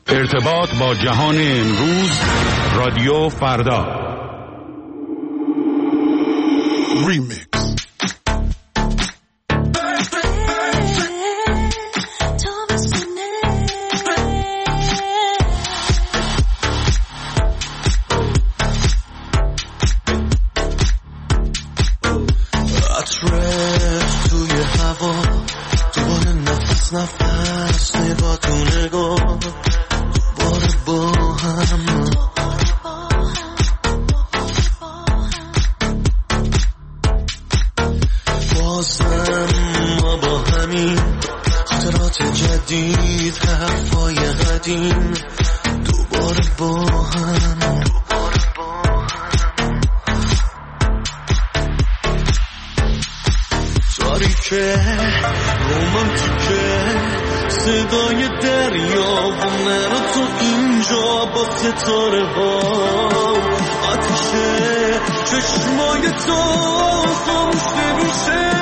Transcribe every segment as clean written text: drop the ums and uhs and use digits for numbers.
ارتباط با جهان امروز، رادیو فردا. ریمیکس. نفس نگاه تو نگاه دوباره با هم بازم ما با همین خاطرات جدید حرفای قدیم دوباره با هم تاریکه رومانتیکه صدای دریا و نرو تو اینجا با ستاره ها آتیشه چشمای تو خاموش نمیشه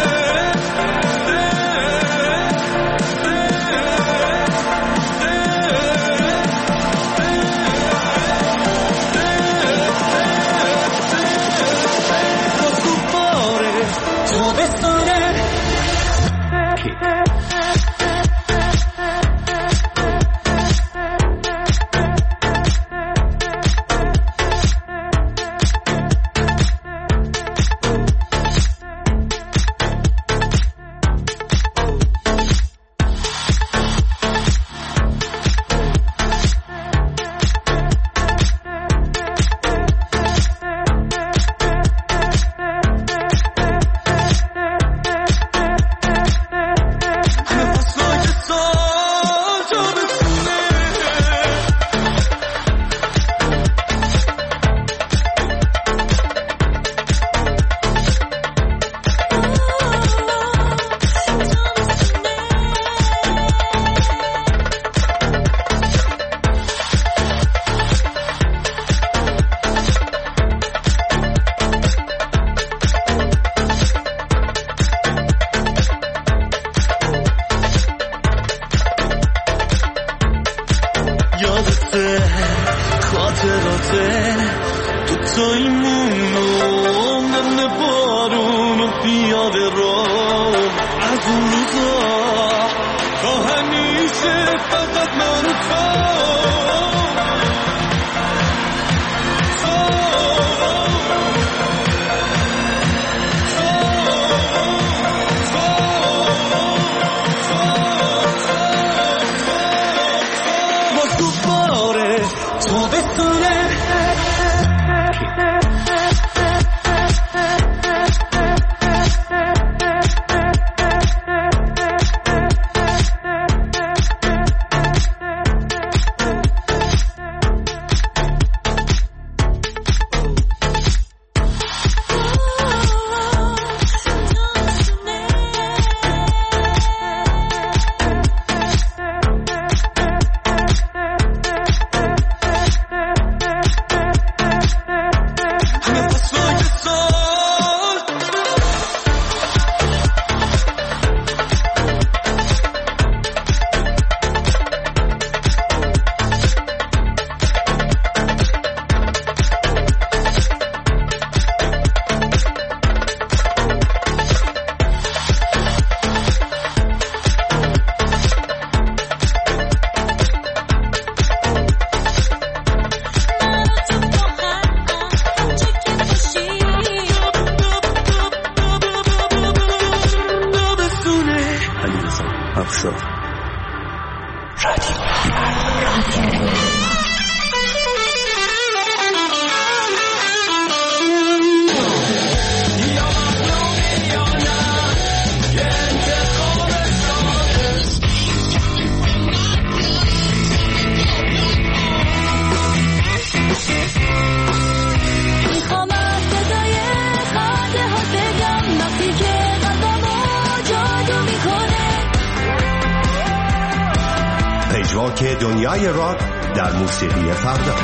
که دنیای راک در موسیقی فردا.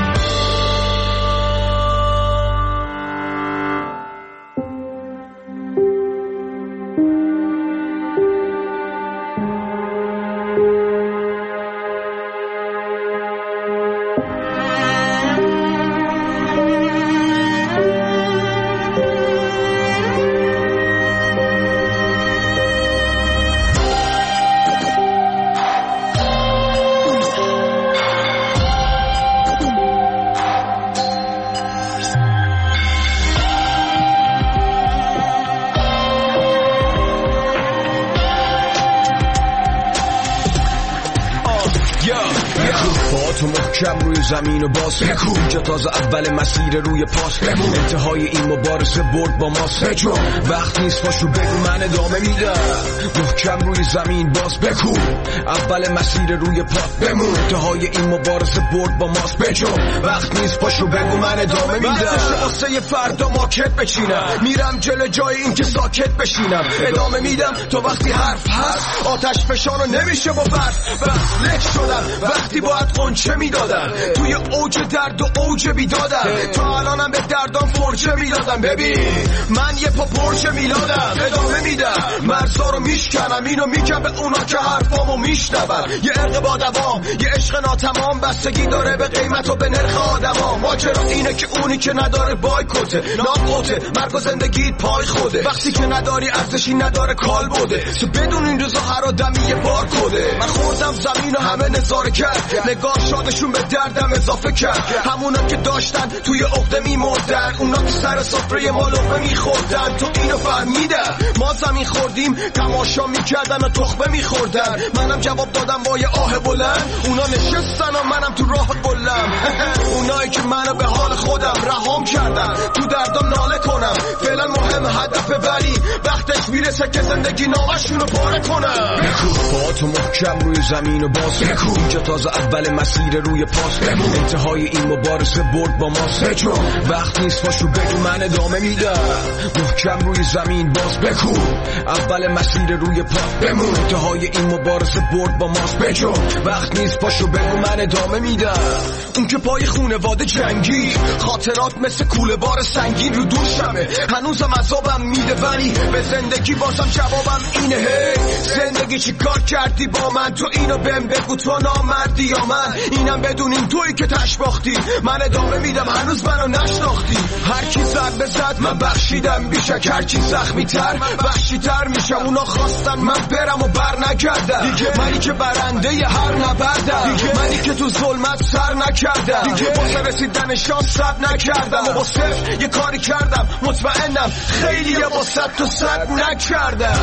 با تو محکم روی زمین و باز اینجا تازه اول مسیر روی پاس انتهای این مبارزه برد با ماست وقت نیست پاشو بگو من ادامه میدم محکم روی زمین باز بکو اول مسیر روی پاس بمون انتهای این مبارزه برد با ماست وقت نیست پاشو بگو من ادامه میدم واسه فردا ماکت بچینم میرم جلو جای این که ساکت بشینم ادامه میدم تو وقتی حرف هست آتش فشانو نمیشه با برف بس لک شدم وقتی باید قنچه میدادم توی اوج درد و اوج بیدادم تا الانم به دردام فرجه میدادم ببین من یه پا پرچه میلادم ادامه میدم مرزا رو میشکنم اینو میگم به اونا که حرفامو میشنون یه عرق با دوام یه عشق ناتمام بستگی داره به قیمت و به نرخ آدما ماجرا اینه که اونی که نداره بایکوته ناقوته مرگ و زندگیت پای خوده وقتی که نداری ارزشی نداره کال بوده تو بدون این روزا هر آدمی یه بار کده من خوردم زمین و همه نظاره کرد نگاه شادشون به دردم اضافه کرد همونا که داشتن توی عقده میمردن اونا که سر سفره ما لقمه میخوردن تو اینو فهمیدم ما زمین خوردیم تماشا میکردن و تخمه میخوردن منم جواب دادم با یه آه بلند اونا نشستن و منم تو راه قلم اونایی که منو به حال خودم رهام کردن تو دردم ناله کنم فعلا مهم هدفه ولی وقتش میرسه که زندگی نامشونو پاره کنم با تو محکم روی زمین و باز اینجا تازه اول مسیر روی پاس انتهای این مبارزه برد با ماست وقت نیست پاشو بگو من ادامه میدم محکم روی زمین باز بکو اول مسیر روی پاس بمون انتهای این مبارزه برد با ماست وقت نیست پاشو بگو من ادامه میدم اون که پای خونواده جنگی خاطرات مثل کوله بار سنگین رو دوشمه هنوزم عذابم میده ولی به زندگی بازم جوابم اینه هی زندگی چی کار کردی با من تو اینو بهم بگو تو نامردی یا من اینم بدونین تویی که تشباختی من ادامه میدم هنوز منو نشناختی هر کی زد به زد من بخشیدم بیشک هر کی زخمی تر وحشی تر میشم اونا خواستن من برم و بر نگردم منی که برنده ی هر نبردم منی که تو ظلمت سر نکردم واسه رسیدن شانس صبر نکردم و با صفر یه کاری کردم مطمئنم خیلی با صد تو صد نکردم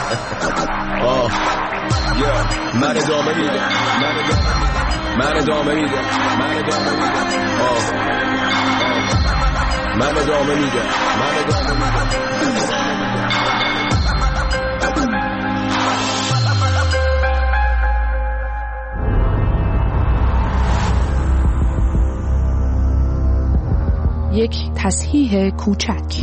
من ادامه میدم من ادامه میدم من ادامه میدم من ادامه میدم من ادامه میدم یک تصحیح کوچک.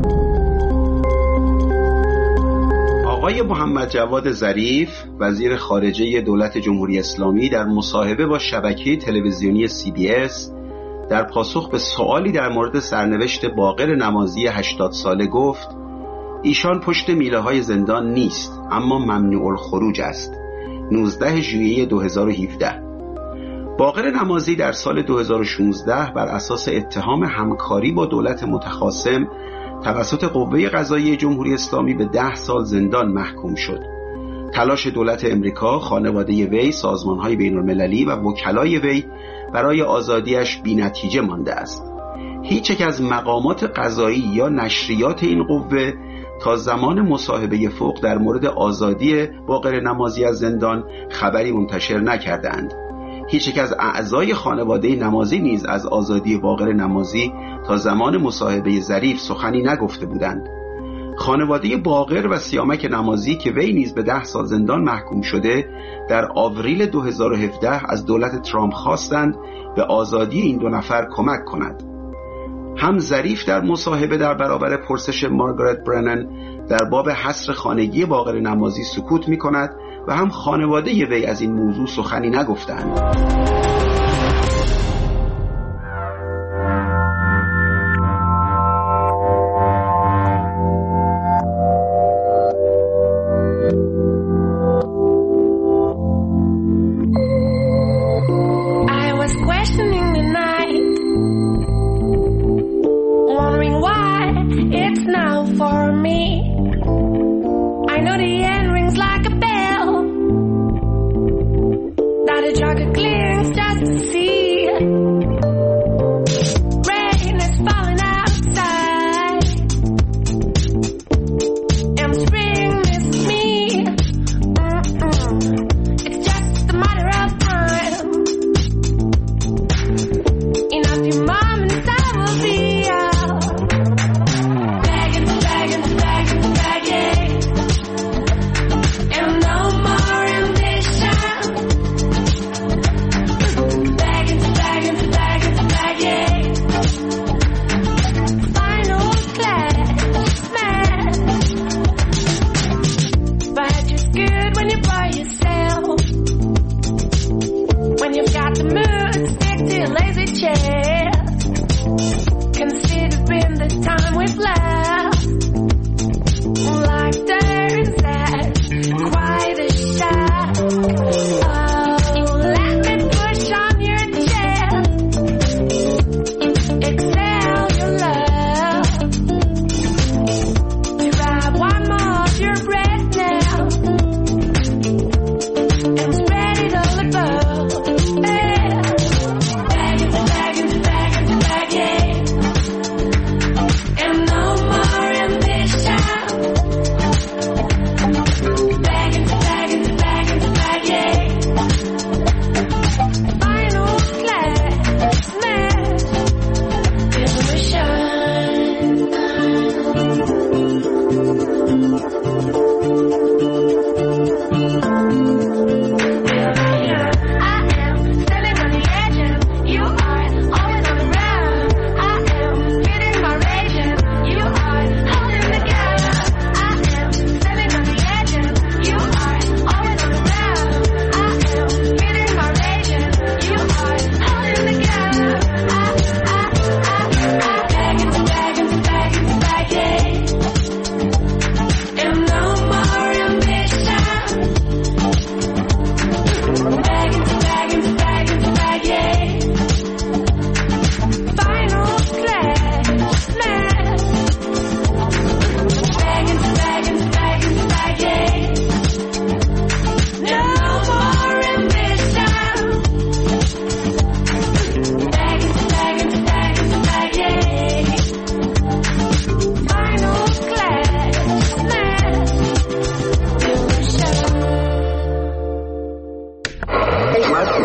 آقای محمد جواد ظریف وزیر خارجه دولت جمهوری اسلامی در مصاحبه با شبکه تلویزیونی CBS در پاسخ به سوالی در مورد سرنوشت باقر نمازی 80 ساله گفت ایشان پشت میله های زندان نیست اما ممنوع الخروج است. 19 ژوئیه 2017. باقر نمازی در سال 2016 بر اساس اتهام همکاری با دولت متخاصم توسط قوه قضاییه جمهوری اسلامی به 10 سال زندان محکوم شد. تلاش دولت امریکا، خانواده وی، سازمان‌های بین‌المللی و وکلای وی برای آزادیش بی‌نتیجه مانده است. هیچ یک از مقامات قضایی یا نشریات این قوه تا زمان مصاحبه فوق در مورد آزادی باقر نمازی از زندان خبری منتشر نکردند. هیچ یک از اعضای خانواده نمازی نیز از آزادی باقر نمازی تا زمان مصاحبه ظریف سخنی نگفته بودند. خانواده باقر و سیامک نمازی که وی نیز به 10 سال زندان محکوم شده در آوریل 2017 از دولت ترامپ خواستند به آزادی این دو نفر کمک کند. هم ظریف در مصاحبه در برابر پرسش مارگارت برنن در باب حصر خانگی باقر نمازی سکوت می کند و هم خانواده وی از این موضوع سخنی نگفتند.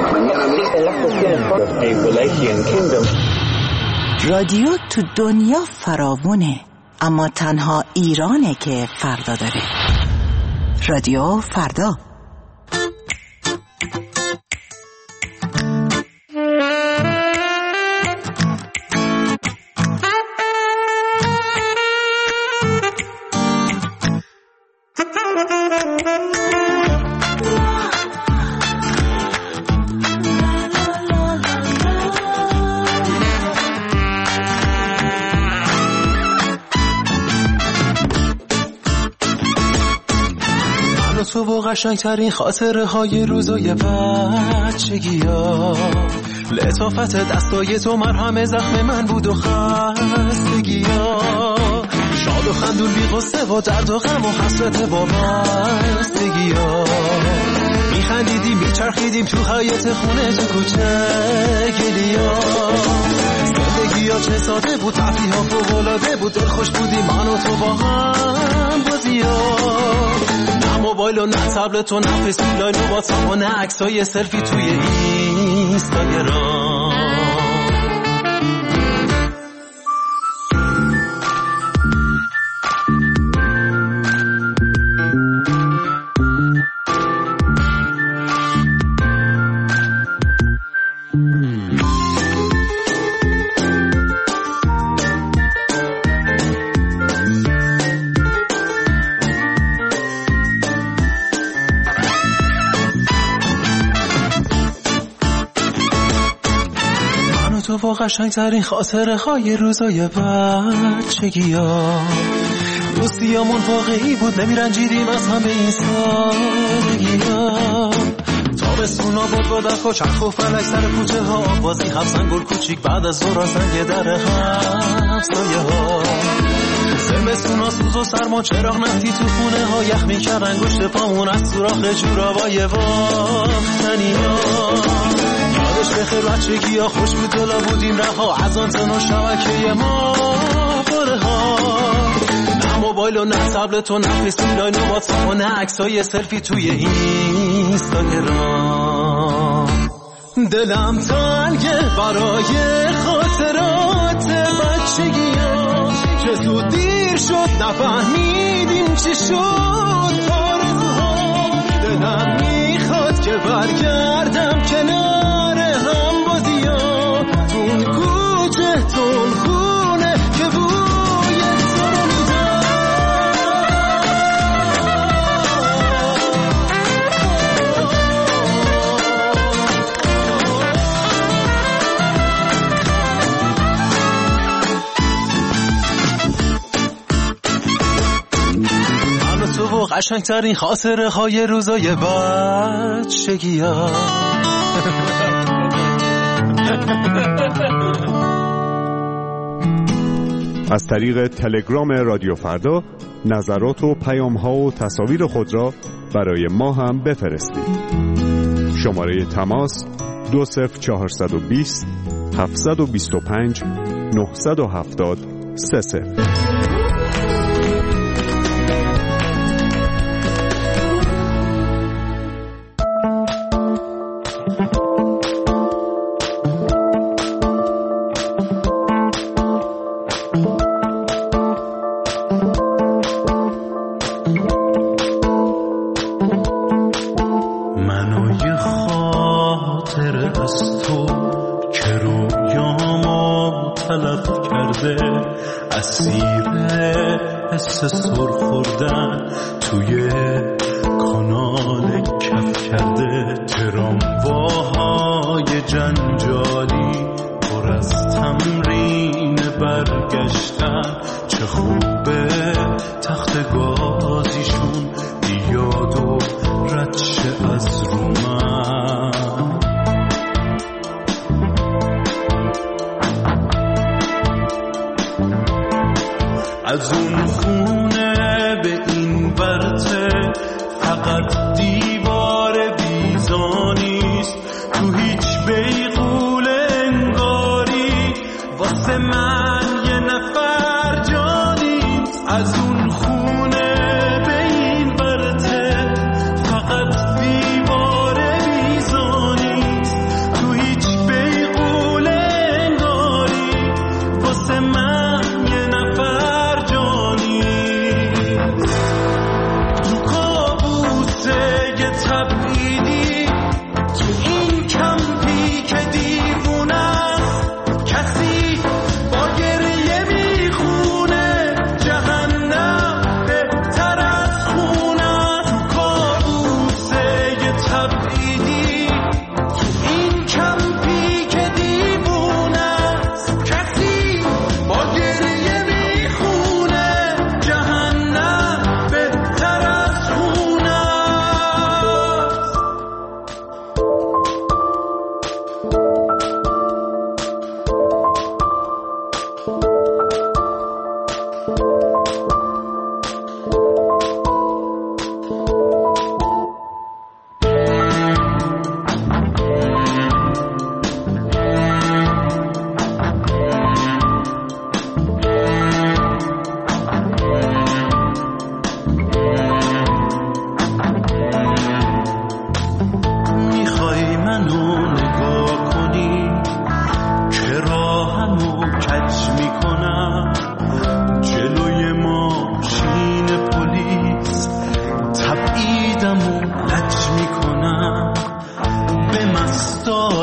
رادیو تو دنیا فراوونه، اما تنها ایرانه که فردا داره. رادیو فردا. تو و قشنگترین خاطره های روزای بچگی ها، لطافت دستای تو مرهم زخم من بود و خستگی ها، شاد و خندون بی غصه و درد و غم و حسرت وابستگی ها، میخندیدیم میچرخیدیم تو حیاط خونه تو کوچه گلیا، زندگی ها چه ساده بود، تفریح ها فوق‌العاده بود، دلخوش بودیم من و تو با هم بازی ها، نه موبایل و نه تبلت و نه فیسبوک لاین و واتساپ و نه عکسای سلفی توی اینستاگرام. تو با قشنگترین خاطره های روزای بچگی ها، دوستیامون واقعی بود، نمیرنجیدیم از همه این سادگی ها، تابستونا بود با دخ و چرخ و فلک سر کوچه ها، بازی هفزن گل کوچیک بعد از ظهر زنگ در همسایه ها، زمستونا سوز و سرما چراغ نفتی تو خونه ها، یخ میکرد انگشت پامون از سوراخ جورابای واختنی ها، یادش بخیر بچگی ها خوش بود دلا بودیم رها، از آنتن و شبکه ما باره ها، نه موبایل و نه تبلت و نه فیسبوک لاین و واتساپ و نه عکسای سلفی توی اینستاگرام. دلم تنگه برای خاطرات بچگی ها، چه زود دیر شد نفهمیدیم چی شد آرزوها، دلم میخواد که برگردم کنار هم بازی‌ها، تون کوچه تون خونه که بوی تو رو میدم. من تو و قشنگترین خاطره های روزای بچگی ها. از طریق تلگرام رادیو فردا نظرات و پیام‌ها و تصاویر خود را برای ما هم بفرستید. شماره تماس 20420 725 970 30. سر خوردن توی کانال کف کرده، ترامواهای جنجالی پر از تمرین برگشتن، چه خوبه تخت گازیشون بیاد و رد شه از رو من. از اون خونه به این برته فقط دیوار بیزانیست، تو هیچ بیغول انگاری واسه من یه نفر جانیست. از اون خونه به این برته فقط دیوار بیزانیست،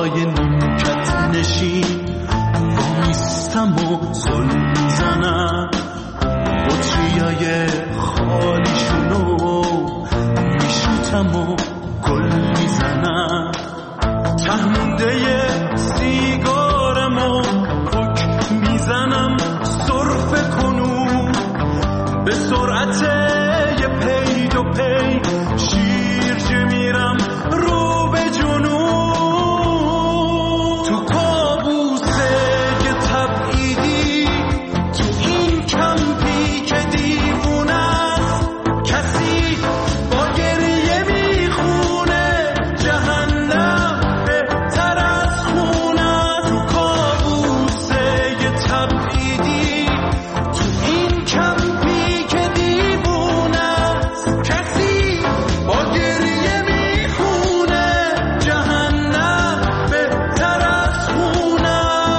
پای نیمکت نشین وامیستم و زل میزنم بطریای خالیشونو میشوتم و گل میزنم تهمونده سیگارم و پک میزنم سرفه کنون به سرعت یه پی دو پی شیرجه میرم رو به جنون تو کابوسه یه تبعیدی تو این کمپی که دیوونه است کسی با گریه میخونه جهنم بهتر از خونه تو کابوسه یه تبعیدی تو این کمپی که دیوونه است کسی با گریه میخونه جهنم بهتر از خونه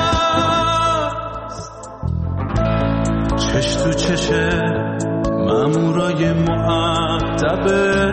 چش تو چش مامورای مؤدب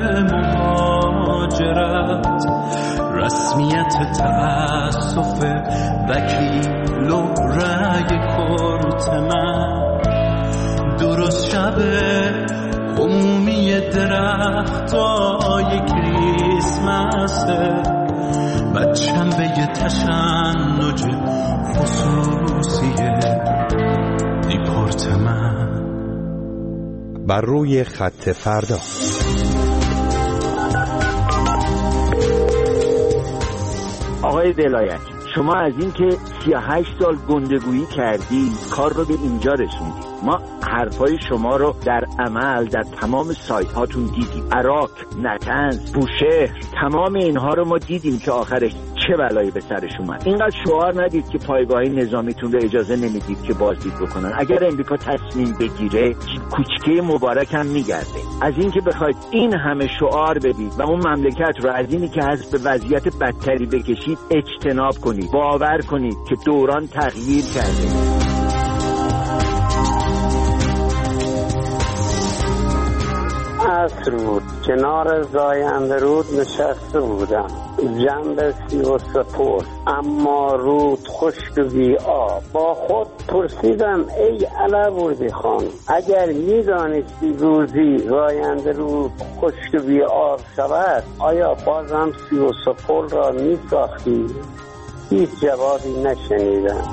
مهاجرت رسمیت تأسف وکیل و رأی کرت من درست شبه عمومی درختای کریسمسه بچم به یه تشنج خصوصیه دیپورت من بر روی خط فردا. آقای ولایت، شما از این که 38 سال گندگویی کردی کار رو به اینجا رسوندی. ما حرفای شما رو در عمل در تمام سایت هاتون دیدیم. عراق، نطنز، بوشهر، تمام اینها رو ما دیدیم که آخرش چه بلایی به سرش اومد. اینقدر شعار ندید که پایگاه نظامیتون رو اجازه نمیدید که بازدید بکنن. اگر امریکا تصمیم بگیره کوچکه مبارک هم میگرده. از این که بخواید این همه شعار بدید و اون مملکت رو از اینی که هست به وضعیت بدتری بکشید اجتناب کنید. باور کنید که دوران تغییر کرده. عصر بود، کنار زاینده رود نشسته بودم، جنب 33 اما رود خشک بی آب. با خود پرسیدم ای علوردی خان، اگر میدانستی روزی زاینده رود خشک بی آب شود آیا بازم 33 را میساختی؟ هیچ جوابی نشنیدم.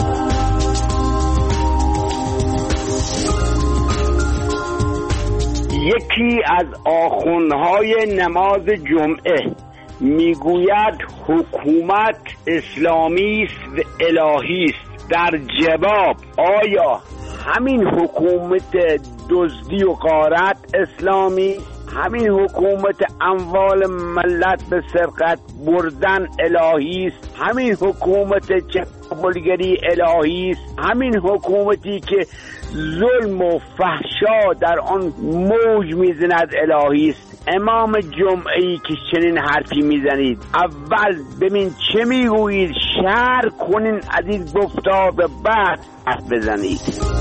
یکی از آخوندهای نماز جمعه میگوید حکومت اسلامی است و الهی است. در جواب آیا همین حکومت دزدی و غارت اسلامی، همین حکومت اموال ملت به سرقت بردن الهی است، همین حکومت چپاولگری الهی است، همین حکومتی که ظلم و فحشا در آن موج میزند الهی است؟ امام جمعه‌ای که چنین حرفی میزنید اول ببین چه میگویید، شرح کنین از این گفتار به بعد حرف بزنید.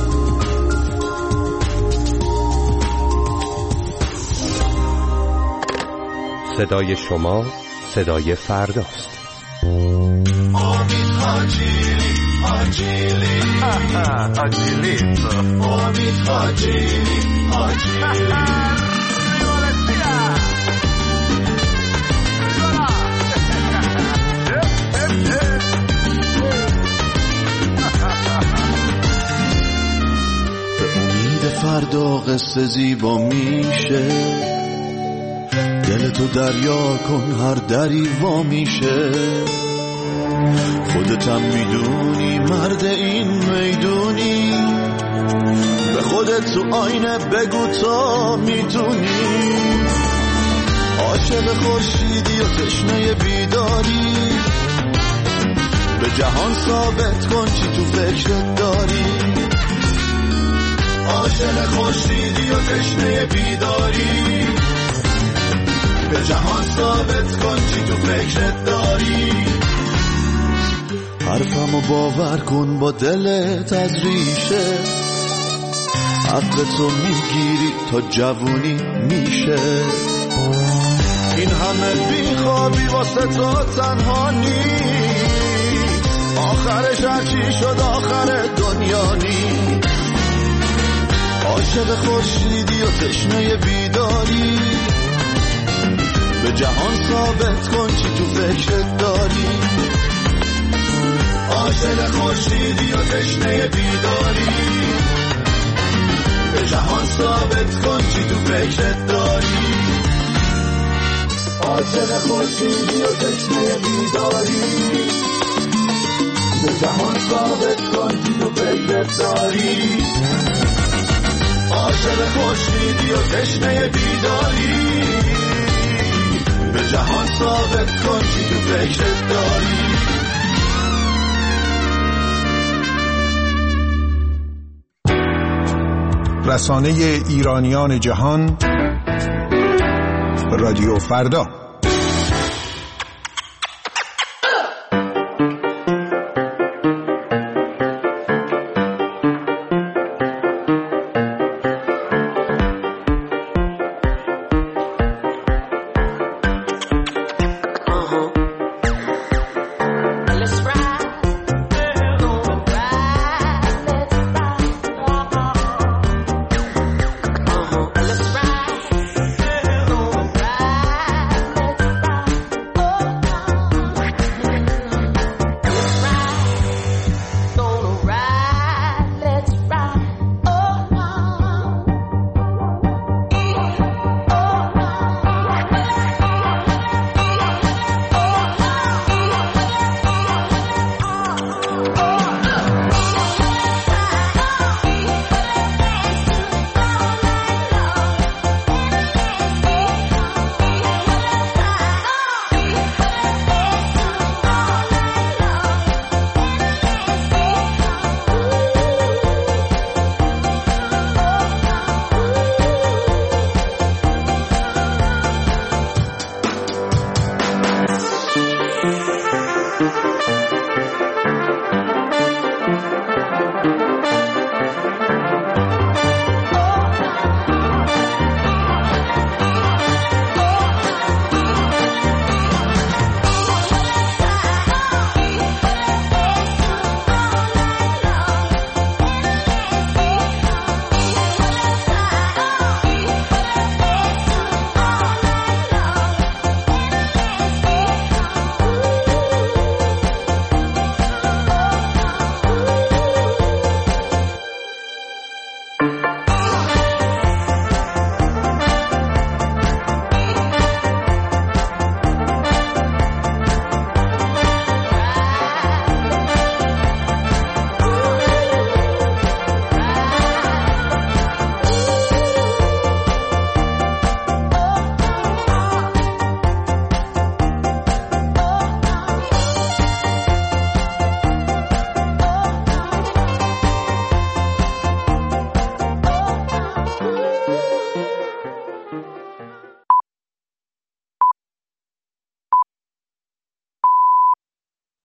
صدای شما صدای فرداست. امید آجیلی آجیلی آجیلیتو امید آجیلی آجیلی به امید فردا قصه زیبا میشه، دل تو دریا کن هر دری وا میشه، خودتم میدونی مرد این میدونی، به خودت تو آینه بگو تا میتونی، عاشق خورشیدی و تشنه بیداری، به جهان ثابت کن چی تو فکرت داری، عاشق خورشیدی و تشنه بیداری، به جهان ثابت کن چی تو فکرت داری، حرفمو باور کن با دلت از ریشه، حق تو میگیری تا جوونی میشه، این همه بیخوابی واسه تو تنها نیست، آخرش هرچی شد آخر دنیا نی. عاشق خورشیدی و تشنه بیداری، به جهان ثابت کن چی تو فکرت داری. عاشق خورشیدی و تشنه بیداری، به جهان ثابت کن چی تو فکرت داری. عاشق خورشیدی و تشنه بیداری، به جهان ثابت کن چی تو فکرت داری. عاشق خورشیدی و تشنه بیداری، به جهان ثابت کن چی تو فکرت داری. رسانه ایرانیان جهان، رادیو فردا.